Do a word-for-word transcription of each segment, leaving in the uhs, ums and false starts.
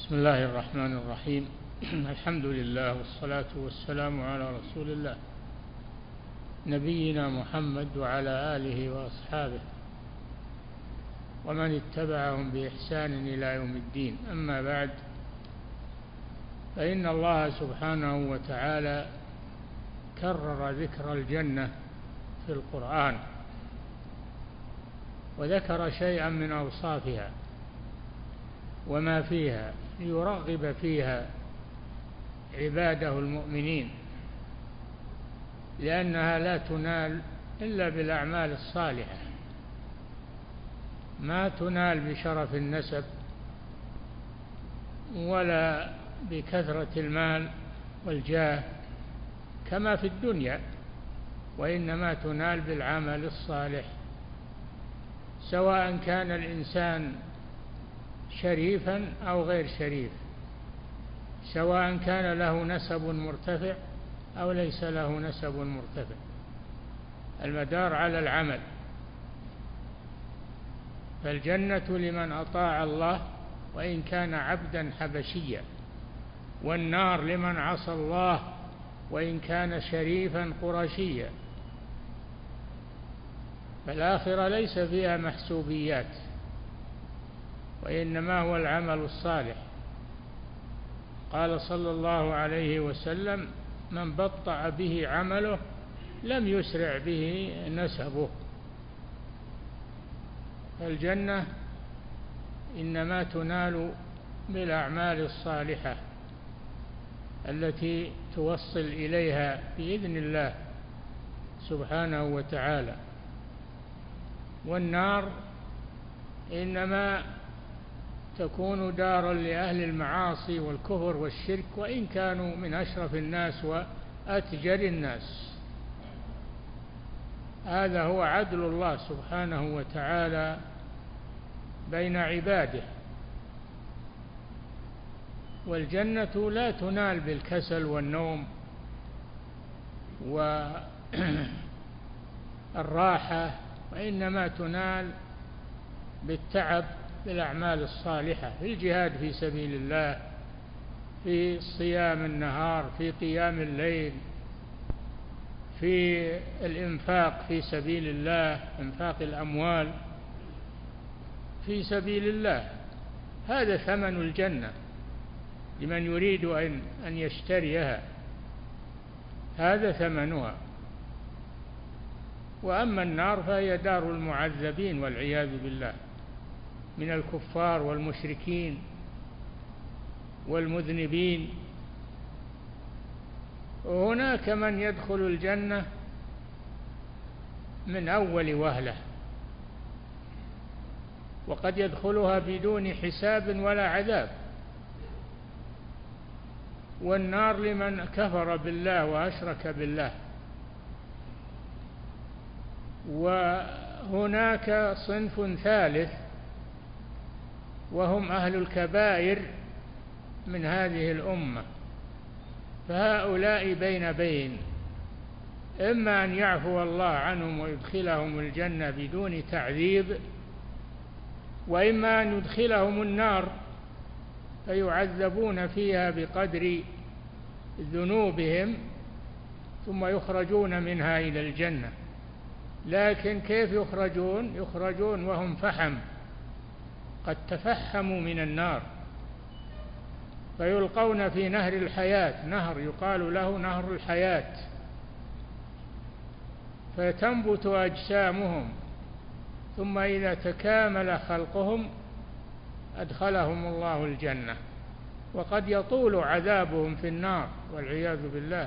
بسم الله الرحمن الرحيم. الحمد لله والصلاة والسلام على رسول الله نبينا محمد وعلى آله وأصحابه ومن اتبعهم بإحسان إلى يوم الدين. أما بعد، فإن الله سبحانه وتعالى كرر ذكر الجنة في القرآن، وذكر شيئا من أوصافها وما فيها ليرغب فيها عباده المؤمنين، لأنها لا تنال إلا بالأعمال الصالحة، ما تنال بشرف النسب ولا بكثرة المال والجاه كما في الدنيا، وإنما تنال بالعمل الصالح، سواء كان الإنسان شريفا أو غير شريف، سواء كان له نسب مرتفع أو ليس له نسب مرتفع، المدار على العمل. فالجنة لمن أطاع الله وإن كان عبدا حبشيا، والنار لمن عصى الله وإن كان شريفا قرشيا. فالآخرة ليس فيها محسوبيات، وإنما هو العمل الصالح. قال صلى الله عليه وسلم: من بطأ به عمله لم يسرع به نسبه. فالجنة إنما تنال بالأعمال الصالحة التي توصل إليها بإذن الله سبحانه وتعالى. والنار إنما تكون دارا لأهل المعاصي والكفر والشرك، وإن كانوا من أشرف الناس وأتجر الناس. هذا هو عدل الله سبحانه وتعالى بين عباده. والجنة لا تنال بالكسل والنوم والراحة، وإنما تنال بالتعب بالأعمال الصالحة، في الجهاد في سبيل الله، في صيام النهار، في قيام الليل، في الإنفاق في سبيل الله، إنفاق الأموال في سبيل الله. هذا ثمن الجنة لمن يريد أن أن يشتريها، هذا ثمنها. وأما النار فهي دار المعذبين والعياذ بالله من الكفار والمشركين والمذنبين. وهناك من يدخل الجنة من أول وهلة، وقد يدخلها بدون حساب ولا عذاب. والنار لمن كفر بالله وأشرك بالله. وهناك صنف ثالث وهم أهل الكبائر من هذه الأمة، فهؤلاء بين بين، إما أن يعفو الله عنهم ويدخلهم الجنة بدون تعذيب، وإما أن يدخلهم النار فيعذبون فيها بقدر ذنوبهم ثم يخرجون منها إلى الجنة. لكن كيف يخرجون؟ يخرجون وهم فحم، قد تفحموا من النار، فيلقون في نهر الحياة، نهر يقال له نهر الحياة، فتنبت أجسامهم، ثم إذا تكامل خلقهم أدخلهم الله الجنة. وقد يطول عذابهم في النار والعياذ بالله،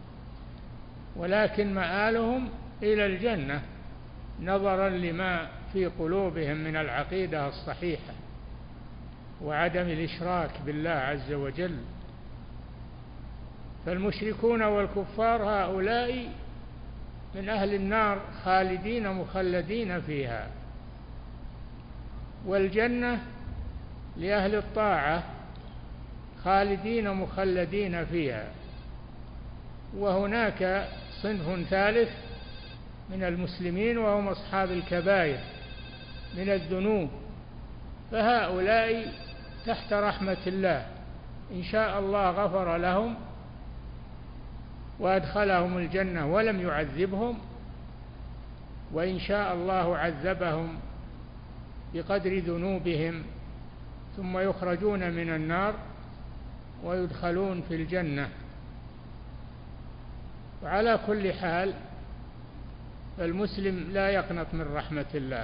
ولكن مآلهم إلى الجنة نظرا لما في قلوبهم من العقيدة الصحيحة وعدم الإشراك بالله عز وجل. فالمشركون والكفار هؤلاء من أهل النار خالدين مخلدين فيها. والجنة لأهل الطاعة خالدين مخلدين فيها. وهناك صنف ثالث من المسلمين وهم أصحاب الكبائر من الذنوب، فهؤلاء تحت رحمة الله. إن شاء الله غفر لهم وأدخلهم الجنة ولم يعذبهم، وإن شاء الله عذبهم بقدر ذنوبهم ثم يخرجون من النار ويدخلون في الجنة. وعلى كل حال المسلم لا يقنط من رحمة الله.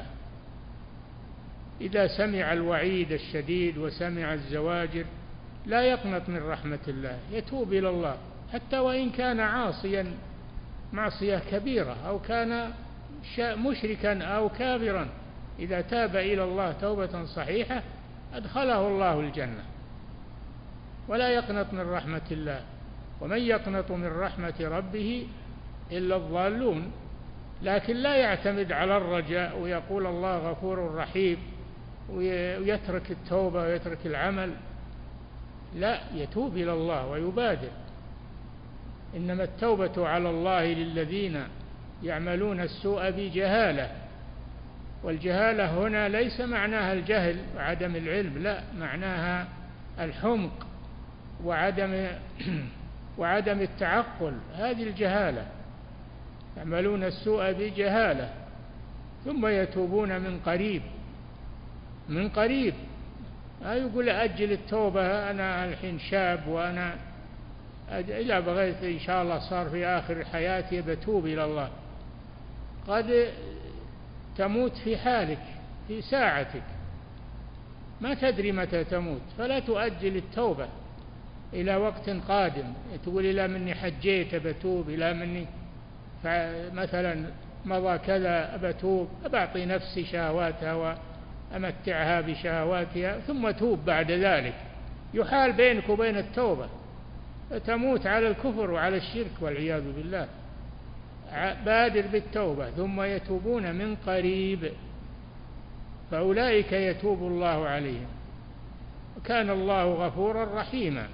إذا سمع الوعيد الشديد وسمع الزواجر لا يقنط من رحمة الله، يتوب إلى الله حتى وإن كان عاصيا معصية كبيرة أو كان مشركا أو كافرا، إذا تاب إلى الله توبة صحيحة أدخله الله الجنة، ولا يقنط من رحمة الله. ومن يقنط من رحمة ربه إلا الضالون. لكن لا يعتمد على الرجاء ويقول الله غفور رحيم ويترك التوبة ويترك العمل، لا، يتوب إلى الله ويبادر. إنما التوبة على الله للذين يعملون السوء بجهالة، والجهالة هنا ليس معناها الجهل وعدم العلم، لا، معناها الحمق وعدم وعدم التعقل. هذه الجهالة، يعملون السوء بجهالة ثم يتوبون من قريب. من قريب لا يقول أجل التوبة، أنا الحين شاب وأنا إذا بغيت إن شاء الله صار في آخر حياتي بتوب إلى الله. قد تموت في حالك في ساعتك، ما تدري متى تموت، فلا تؤجل التوبة إلى وقت قادم. تقول إلى مني حجيت بتوب، إلى مني مثلا مضى كذا بتوب، أبعطي نفسي شهواتها وأمتعها بشهواتها ثم توب بعد ذلك. يحال بينك وبين التوبة، فتموت على الكفر وعلى الشرك والعياذ بالله. بادر بالتوبة ثم يتوبون من قريب، فأولئك يتوب الله عليهم، وكان الله غفورا رحيما.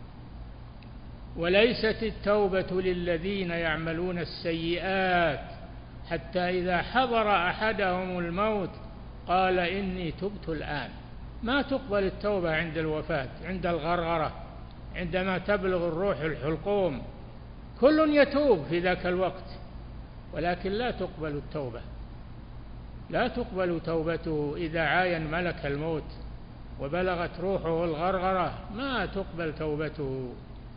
وليست التوبة للذين يعملون السيئات حتى إذا حضر أحدهم الموت قال إني تبت الآن. ما تقبل التوبة عند الوفاة، عند الغرغرة، عندما تبلغ الروح الحلقوم، كل يتوب في ذاك الوقت، ولكن لا تقبل التوبة، لا تقبل توبته. إذا عاين ملك الموت وبلغت روحه الغرغرة ما تقبل توبته،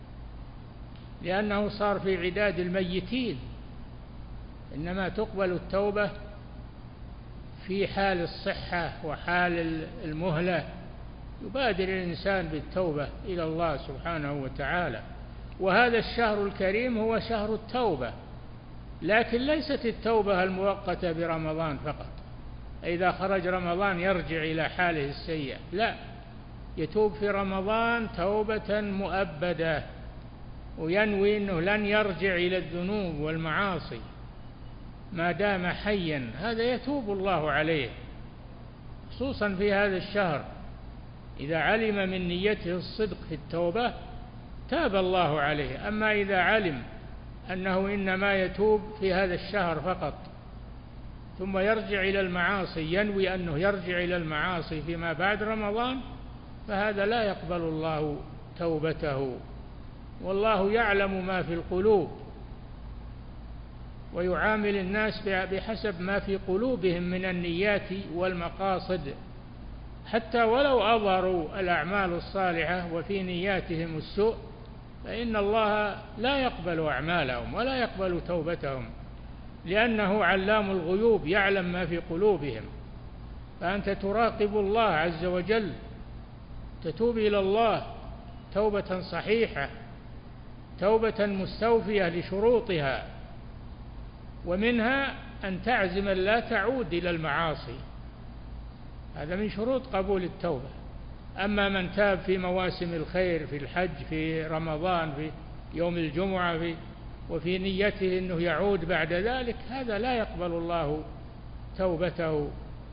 لأنه صار في عداد الميتين. إنما تقبل التوبة في حال الصحة وحال المهلة، يبادر الإنسان بالتوبة إلى الله سبحانه وتعالى. وهذا الشهر الكريم هو شهر التوبة، لكن ليست التوبة المؤقتة برمضان فقط، إذا خرج رمضان يرجع إلى حاله السيئة، لا، يتوب في رمضان توبة مؤبدة، وينوي أنه لن يرجع إلى الذنوب والمعاصي ما دام حيا. هذا يتوب الله عليه، خصوصا في هذا الشهر. إذا علم من نيته الصدق في التوبة تاب الله عليه. أما إذا علم أنه إنما يتوب في هذا الشهر فقط ثم يرجع إلى المعاصي، ينوي أنه يرجع إلى المعاصي فيما بعد رمضان، فهذا لا يقبل الله توبته. والله يعلم ما في القلوب ويعامل الناس بحسب ما في قلوبهم من النيات والمقاصد، حتى ولو أظهروا الأعمال الصالحة وفي نياتهم السوء فإن الله لا يقبل أعمالهم ولا يقبل توبتهم، لأنه علام الغيوب يعلم ما في قلوبهم. فأنت تراقب الله عز وجل، تتوب إلى الله توبة صحيحة، توبة مستوفية لشروطها، ومنها أن تعزم لا تعود إلى المعاصي، هذا من شروط قبول التوبة. أما من تاب في مواسم الخير، في الحج، في رمضان، في يوم الجمعة، في وفي نيته أنه يعود بعد ذلك، هذا لا يقبل الله توبته،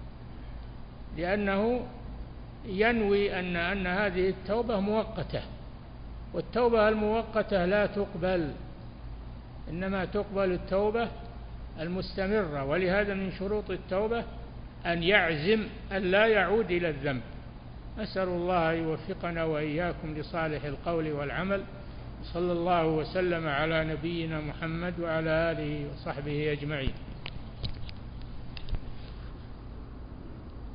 لأنه ينوي أن أن هذه التوبة مؤقتة، والتوبة المؤقتة لا تقبل، إنما تقبل التوبة المستمرة. ولهذا من شروط التوبة أن يعزم أن لا يعود إلى الذنب، أسأل الله يوفقنا وإياكم لصالح القول والعمل. صلى الله وسلم على نبينا محمد وعلى آله وصحبه أجمعين.